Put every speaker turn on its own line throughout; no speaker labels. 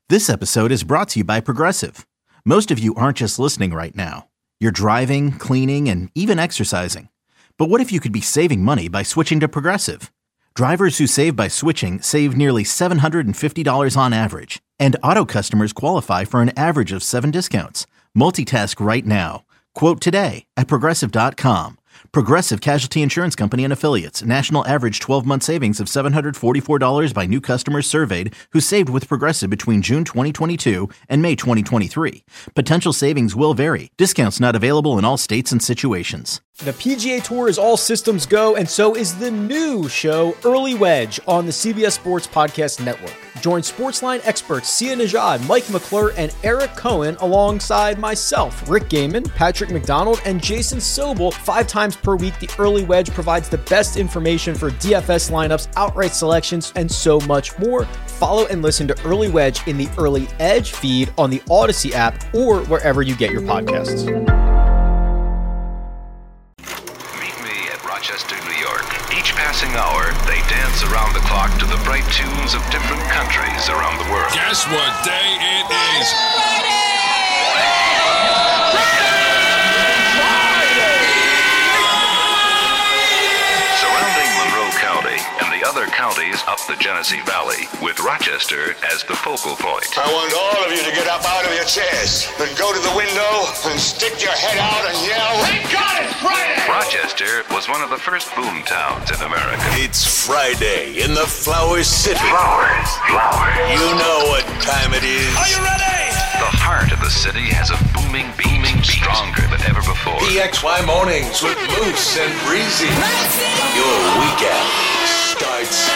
This episode is brought to you by Progressive. Most of you aren't just listening right now. You're driving, cleaning, and even exercising. But what if you could be saving money by switching to Progressive? Drivers who save by switching save nearly $750 on average. And auto customers qualify for an average of 7 discounts. Multitask right now. Quote today at Progressive.com. Progressive Casualty Insurance Company and Affiliates. National average 12-month savings of $744 by new customers surveyed who saved with Progressive between June 2022 and May 2023. Potential savings will vary. Discounts not available in all states and situations.
The PGA Tour is all systems go, and so is the new show, Early Wedge, on the CBS Sports Podcast Network. Join Sportsline experts Sia Nejad, Mike McClure, and Eric Cohen alongside myself, Rick Gaiman, Patrick McDonald, and Jason Sobel 5 times per week. The Early Wedge provides the best information for DFS lineups, outright selections, and so much more. Follow and listen to Early Wedge in the Early Edge feed on the Odyssey app or wherever you get your podcasts.
Rochester, New York. Each passing hour, they dance around the clock to the bright tunes of different countries around the world.
Guess what day it is?
Friday! Surrounding Monroe County and the other counties up the Genesee Valley, with Rochester as the focal point.
I want all of you to get up out of your chairs and go to the window and stick your head out and yell, "Thank God it's Friday!"
Rochester was one of the first boom towns in America.
It's Friday in the Flower City.
Flowers.
You know what time it is.
Are you ready?
The heart of the city has a booming beat stronger than ever before.
PXY Mornings with Moose and Breezy. Your weekend starts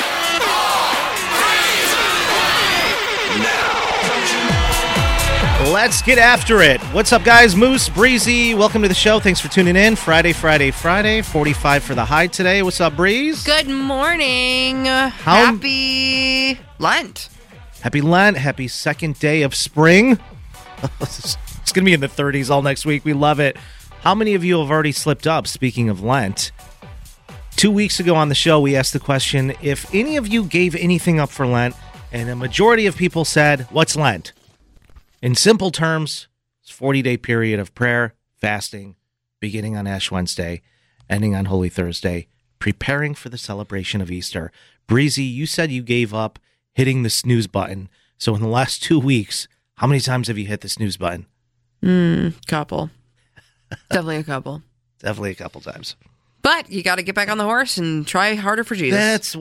now.
Let's get after it. What's up, guys? Moose, Breezy, welcome to the show. Thanks for tuning in. Friday. 45 for the high today. What's up, Breeze?
Good morning. Happy Lent.
Happy Lent. Happy second day of spring. It's going to be in the 30s all next week. We love it. How many of you have already slipped up, speaking of Lent? 2 weeks ago on the show, we asked the question, if any of you gave anything up for Lent, and a majority of people said, what's Lent? In simple terms, it's a 40-day period of prayer, fasting, beginning on Ash Wednesday, ending on Holy Thursday, preparing for the celebration of Easter. Breezy, you said you gave up hitting the snooze button. So in the last 2 weeks, how many times have you hit the snooze button?
Couple. Definitely a couple.
Definitely a couple times.
But you got to get back on the horse and try harder for Jesus.
That's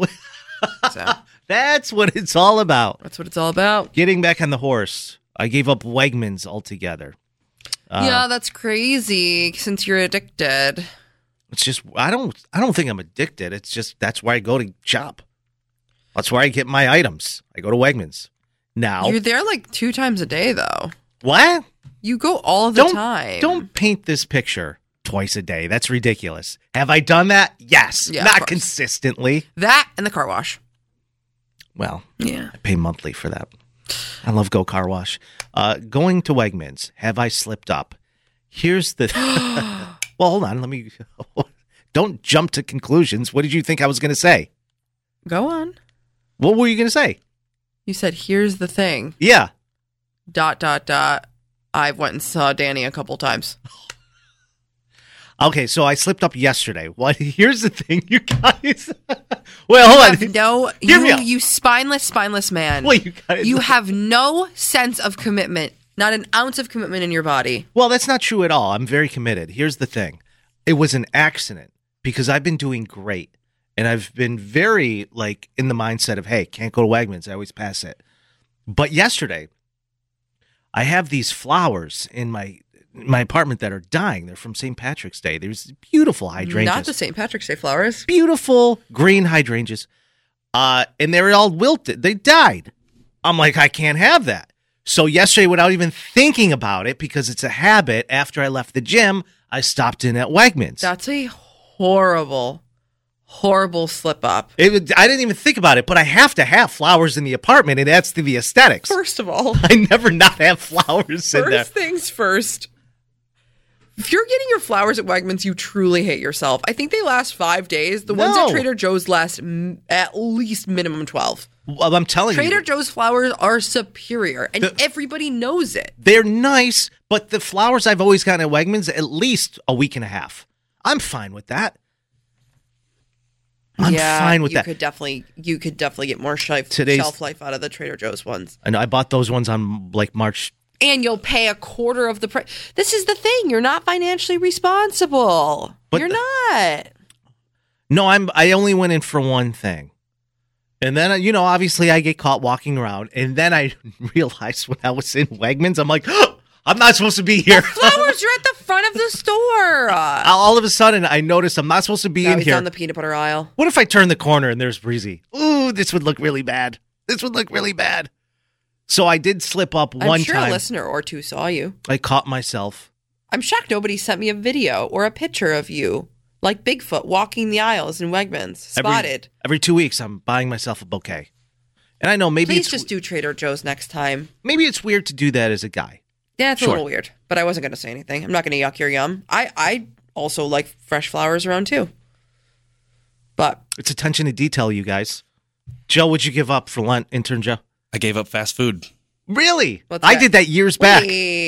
what it's all about.
That's what it's all about.
Getting back on the horse. I gave up Wegmans altogether.
Yeah, that's crazy since you're addicted.
It's just I don't think I'm addicted. It's just that's where I go to shop. That's where I get my items. I go to Wegmans. Now
You're there like 2 times a day though.
What?
You go all the time.
Don't paint this picture twice a day. That's ridiculous. Have I done that? Yes.
Yeah,
not consistently.
That and the car wash.
Well,
yeah.
I pay monthly for that. I love Go Car Wash. Going to Wegmans, have I slipped up? Here's the... Well, hold on. Let me... Don't jump to conclusions. What did you think I was going to say?
Go on.
What were you going to say?
You said, here's the thing.
Yeah. ...
I went and saw Danny a couple times.
Okay, so I slipped up yesterday. What? Here's the thing, you guys. Well, hold on.
You spineless man.
Well, you guys.
You have no sense of commitment. Not an ounce of commitment in your body.
Well, that's not true at all. I'm very committed. Here's the thing. It was an accident because I've been doing great. And I've been very, in the mindset of, hey, can't go to Wegmans. I always pass it. But yesterday, I have these flowers in my apartment that are dying. They're from St. Patrick's Day. There's beautiful hydrangeas.
Not the St. Patrick's Day flowers.
Beautiful green hydrangeas. And they were all wilted. They died. I'm like, I can't have that. So yesterday, without even thinking about it, because it's a habit, after I left the gym, I stopped in at Wegmans.
That's a horrible slip up.
I didn't even think about it, but I have to have flowers in the apartment. It adds to the aesthetics.
First of all,
I never not have flowers in there.
First things first. If you're getting your flowers at Wegmans, you truly hate yourself. I think they last 5 days. The ones at Trader Joe's last at least minimum 12.
Well, I'm telling you.
Trader Joe's flowers are superior, and everybody knows it.
They're nice, but the flowers I've always gotten at Wegmans, at least a week and a half. I'm fine with that. I'm fine with that.
You could definitely get more shelf life out of the Trader Joe's ones.
I know I bought those ones on like March.
And you'll pay a quarter of the price. This is the thing. You're not financially responsible. You're not.
No, I only went in for one thing. And then, obviously I get caught walking around. And then I realized when I was in Wegmans, I'm like, oh, I'm not supposed to be here.
The flowers are at the front of the store.
All of a sudden, I noticed I'm not supposed to be in
he's
here.
On the peanut butter aisle.
What if I turn the corner and there's Breezy? Ooh, this would look really bad. So I did slip up one time.
I'm sure a listener or two saw you.
I caught myself.
I'm shocked nobody sent me a video or a picture of you, like Bigfoot, walking the aisles in Wegmans, spotted.
Every 2 weeks, I'm buying myself a bouquet. And I know maybe
Please just do Trader Joe's next time.
Maybe it's weird to do that as a guy.
Yeah, it's a little weird, but I wasn't going to say anything. I'm not going to yuck your yum. I also like fresh flowers around too. But
it's attention to detail, you guys. Joe, what'd you give up for Lent, intern Joe?
I gave up fast food.
Really? I did that years back.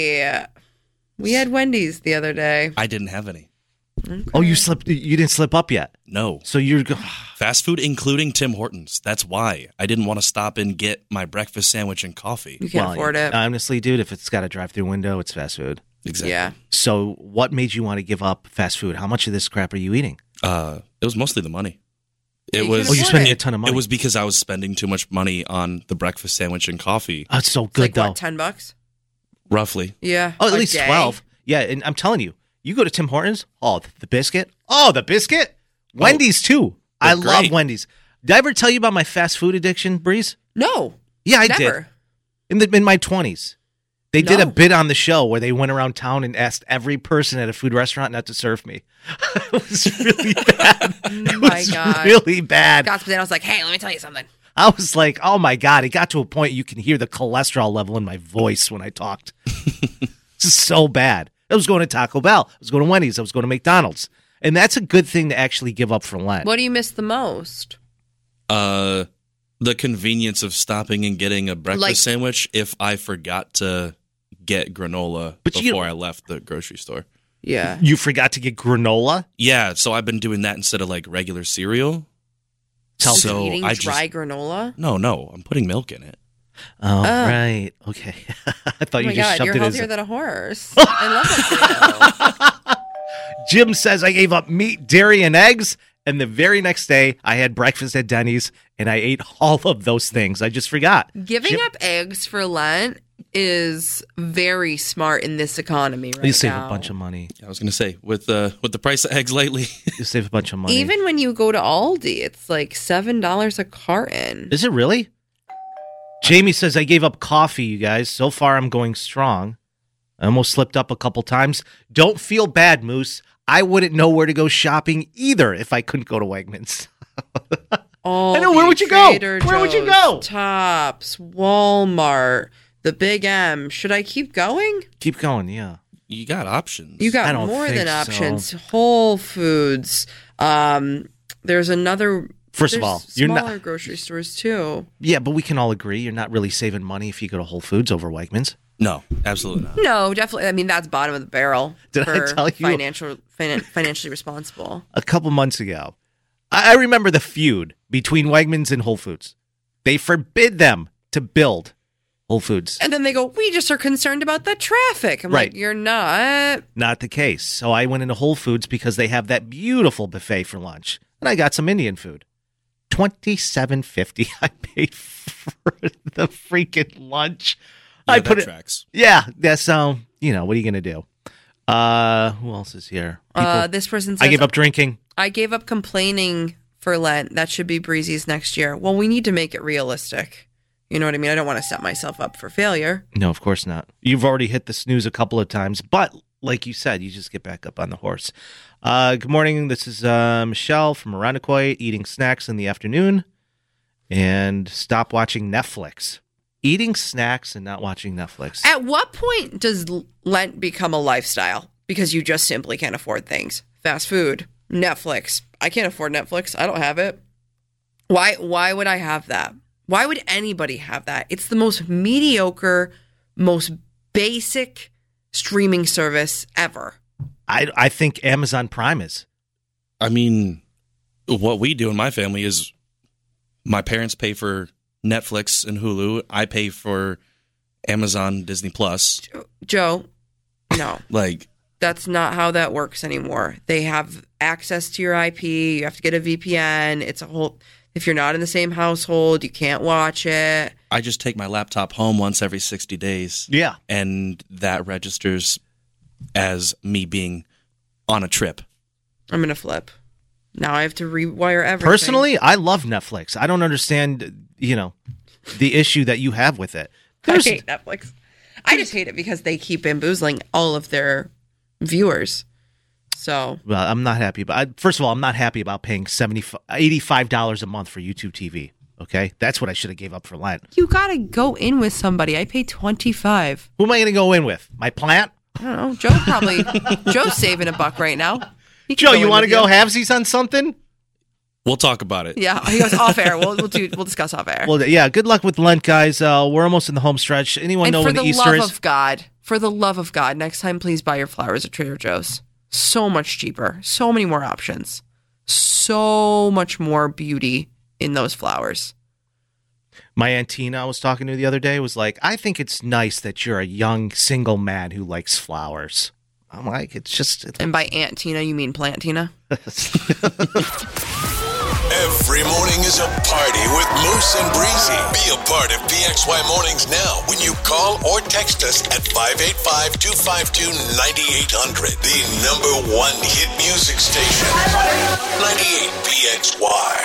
We had Wendy's the other day.
I didn't have any.
Okay.
Oh, you didn't slip up yet?
No.
So you're
fast food, including Tim Hortons. That's why I didn't want to stop and get my breakfast sandwich and coffee.
You can't afford it.
Honestly, dude, if it's got a drive-through window, it's fast food.
Exactly.
Yeah.
So what made you want to give up fast food? How much of this crap are you eating?
It was mostly the money.
You
you're spending a ton of money.
It was because I was spending too much money on the breakfast sandwich and coffee.
Oh, it's so good,
it's like,
though.
What, $10?
Roughly.
Yeah.
Oh, at least 12. Yeah, and I'm telling you, you go to Tim Hortons, the biscuit. Oh, the biscuit. Wendy's, too. I love Wendy's. Did I ever tell you about my fast food addiction, Breeze?
No.
Yeah, I
never.
did. In my 20s. They did a bit on the show where they went around town and asked every person at a food restaurant not to serve me. It was really bad. It was really bad.
But then I was like, hey, let me tell you something.
I was like, oh my God. It got to a point you can hear the cholesterol level in my voice when I talked. It's so bad. I was going to Taco Bell. I was going to Wendy's. I was going to McDonald's. And that's a good thing to actually give up for Lent.
What do you miss the most?
The convenience of stopping and getting a breakfast sandwich if I forgot to get granola before I left the grocery store.
Yeah.
You forgot to get granola?
Yeah, so I've been doing that instead of like regular cereal.
So eating dry granola?
No, I'm putting milk in it.
Oh, right. Okay. I thought you just shoved
you're
it in.
healthier than a horse. I love that.
Jim says I gave up meat, dairy, and eggs, and the very next day I had breakfast at Denny's, and I ate all of those things. I just forgot.
Giving up eggs for Lent is very smart in this economy right now.
You save a bunch of money.
I was going to say, with the price of eggs lately.
You save a bunch of money.
Even when you go to Aldi, it's like $7 a carton.
Is it really? Jamie says, I gave up coffee, you guys. So far, I'm going strong. I almost slipped up a couple times. Don't feel bad, Moose. I wouldn't know where to go shopping either if I couldn't go to Wegmans. I know. Where would you go? Where would you go?
Tops, Walmart, the Big M. Should I keep going?
Keep going, yeah.
You got options.
You got more than options. Whole Foods. There's another...
First of all, you're
smaller grocery stores too.
Yeah, but we can all agree you're not really saving money if you go to Whole Foods over Wegmans.
No, absolutely not.
No, definitely. I mean, that's bottom of the barrel.
Did I tell you?
Financially responsible.
A couple months ago, I remember the feud between Wegmans and Whole Foods. They forbid them to build Whole Foods.
And then they go, we just are concerned about the traffic. I'm like, you're not.
Not the case. So I went into Whole Foods because they have that beautiful buffet for lunch. And I got some Indian food. $27.50 I paid for the freaking lunch.
Yeah, I put it. Tracks.
Yeah, that's what are you gonna do? Who else is here?
This person says
I gave up drinking.
I gave up complaining for Lent. That should be Breezy's next year. Well, we need to make it realistic. You know what I mean? I don't want to set myself up for failure.
No, of course not. You've already hit the snooze a couple of times, but like you said, you just get back up on the horse. Good morning. This is Michelle from Aranaquoy, eating snacks in the afternoon and stop watching Netflix. Eating snacks and not watching Netflix.
At what point does Lent become a lifestyle? Because you just simply can't afford things. Fast food, Netflix. I can't afford Netflix. I don't have it. Why would I have that? Why would anybody have that? It's the most mediocre, most basic streaming service ever.
I think Amazon Prime is.
I mean, what we do in my family is my parents pay for Netflix and Hulu. I pay for Amazon Disney Plus.
Joe, no.
Like,
that's not how that works anymore. They have access to your IP. You have to get a VPN. It's a whole... If you're not in the same household, you can't watch it.
I just take my laptop home once every 60 days.
Yeah.
And that registers as me being on a trip.
I'm going to flip. Now I have to rewire everything.
Personally, I love Netflix. I don't understand, the issue that you have with it.
I hate Netflix. I just hate it because they keep bamboozling all of their viewers. So,
well, I'm not happy about. First of all, I'm not happy about paying $85 a month for YouTube TV. Okay, that's what I should have gave up for Lent.
You gotta go in with somebody. I pay $25.
Who am I going to go in with? My plant?
I don't know. Joe's saving $1 right now.
Joe, you want to go halvesies on something?
We'll talk about it.
Yeah, he goes off air. We'll discuss off air.
Well, yeah. Good luck with Lent, guys. We're almost in the home stretch. Anyone know when the Easter is?
For the love of God, next time, please buy your flowers at Trader Joe's. So much cheaper. So many more options. So much more beauty in those flowers.
My Aunt Tina I was talking to the other day was like, I think it's nice that you're a young single man who likes flowers. I'm like, it's just...
And by Aunt Tina, you mean Plant Tina?
Every morning is a party with Moose and Breezy. Be a part of PXY Mornings now when you call or text us at 585-252-9800. The #1 hit music station. 98 PXY.